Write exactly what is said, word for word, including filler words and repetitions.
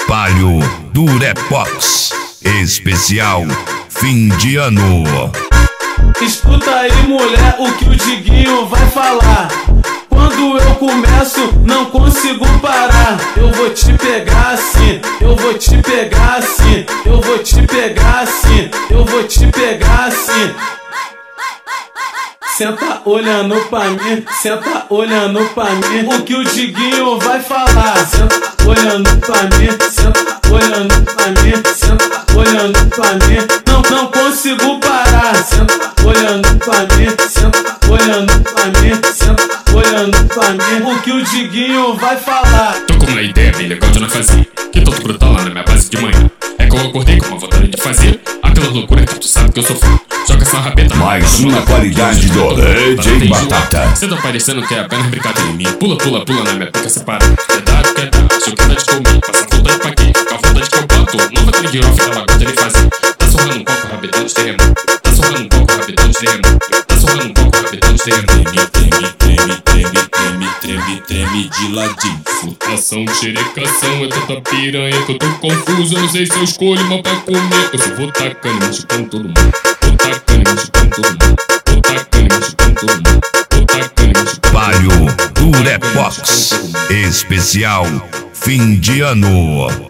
Palio Durepox, especial fim de ano. Escuta aí, mulher, o que o Diguinho vai falar. Quando eu começo, não consigo parar. Eu vou te pegar assim, eu vou te pegar assim, eu vou te pegar assim, eu vou te pegar assim. Senta olhando pra mim, senta olhando pra mim. O que o Diguinho vai falar? Senta olhando pra mim, senta olhando pra mim, senta olhando pra mim. Não, não consigo parar. Senta olhando pra mim, senta olhando pra mim, senta olhando pra mim. O que o Diguinho vai falar? Tô com uma ideia bem legal de não fazer, que tô brutal lá na minha base de manhã. É que eu acordei com uma vontade de fazer aquela loucura que tu sabe que eu sou fã. Joga essa rabeta mais uma qualidade do D J Batata. Cê tá parecendo que é apenas brincadeira em mim. Pula, pula, pula na minha pica separada. Quer dar, quer dar, achou que tá de comer. Passa vontade pra quê? Fica vontade que eu bato. Nova aquele de off, ela gosta de fazer. Tá sorrando um copo, rabetão de terremoto. Tá sorrando um copo, rabetão de terremoto. Tá sorrando um copo, rabetão de terremoto. Treme, treme, treme, treme, treme, treme de ladinho. Furtação, xerecação, é tanta piranha que eu tô confuso. Eu não sei se eu escolho uma pra comer. Eu só vou tacando, me chupando todo mundo. Vou tacando, me chupando todo mundo. Vou tacando, me chupando todo mundo. Vou tacando, me chupando. Palio Durepox, especial fim de ano.